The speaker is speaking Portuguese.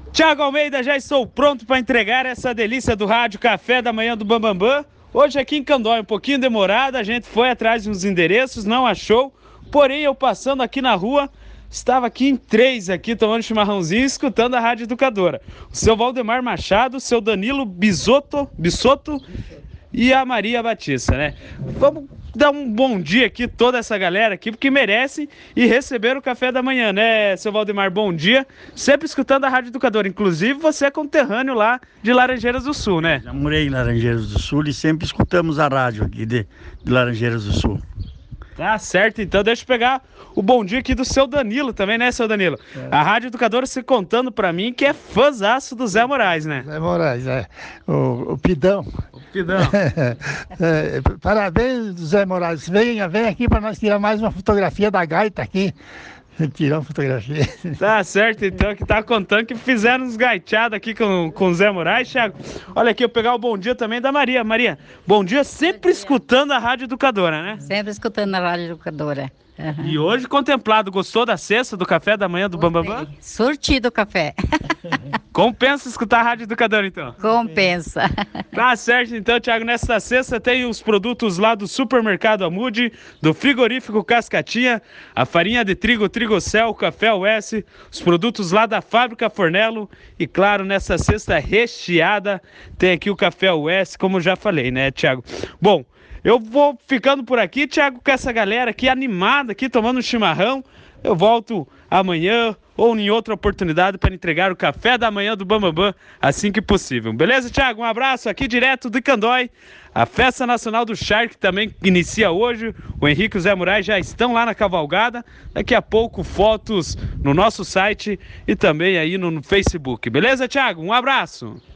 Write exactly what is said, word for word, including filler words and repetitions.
Thiago Almeida, já estou pronto para entregar essa delícia do rádio Café da Manhã do Bambambam. Hoje aqui em Candói, um pouquinho demorado, a gente foi atrás de uns endereços, não achou. Porém, eu passando aqui na rua, estava aqui em três, aqui tomando chimarrãozinho, escutando a Rádio Educadora. O seu Valdemar Machado, o seu Danilo Bisotto, Bisotto e a Maria Batista, né? Vamos dar um bom dia aqui, toda essa galera aqui, porque merece e receber o café da manhã, né, seu Valdemar? Bom dia. Sempre escutando a Rádio Educadora. Inclusive, você é conterrâneo lá de Laranjeiras do Sul, né? Já morei em Laranjeiras do Sul e sempre escutamos a rádio aqui de, de Laranjeiras do Sul. Tá certo, então deixa eu pegar o bom dia aqui do seu Danilo também, né, seu Danilo? É. A Rádio Educadora se contando pra mim que é fãzaço do Zé Moraes, né? Zé Moraes, é. O, o Pidão. O Pidão. é, parabéns, Zé Moraes. Venha, venha aqui para nós tirar mais uma fotografia da gaita aqui. Tirar uma fotografia. Tá certo, então, que tá contando que fizeram uns gaiteados aqui com, com o Zé Moraes, Thiago. Olha aqui, eu pegar o bom dia também da Maria. Maria, bom dia, sempre bom dia. Escutando a Rádio Educadora, né? Sempre escutando a Rádio Educadora. Uhum. E hoje contemplado, gostou da cesta do café da manhã do Bambambam? Surtido o café. Compensa escutar a Rádio Educadora, então? Compensa. Tá certo, então, Thiago, nesta sexta tem os produtos lá do Supermercado Amude, do Frigorífico Cascatinha, a farinha de trigo Trigocel, o café U S, os produtos lá da Fábrica Fornello e, claro, nessa sexta recheada tem aqui o café U S, como já falei, né, Thiago? Bom, eu vou ficando por aqui, Thiago, com essa galera aqui animada, aqui tomando um chimarrão. Eu volto amanhã ou em outra oportunidade para entregar o café da manhã do Bambambam assim que possível. Beleza, Thiago? Um abraço aqui direto de Candói. A Festa Nacional do Charque também inicia hoje. O Henrique e o Zé Moraes já estão lá na cavalgada. Daqui a pouco fotos no nosso site e também aí no Facebook. Beleza, Thiago? Um abraço.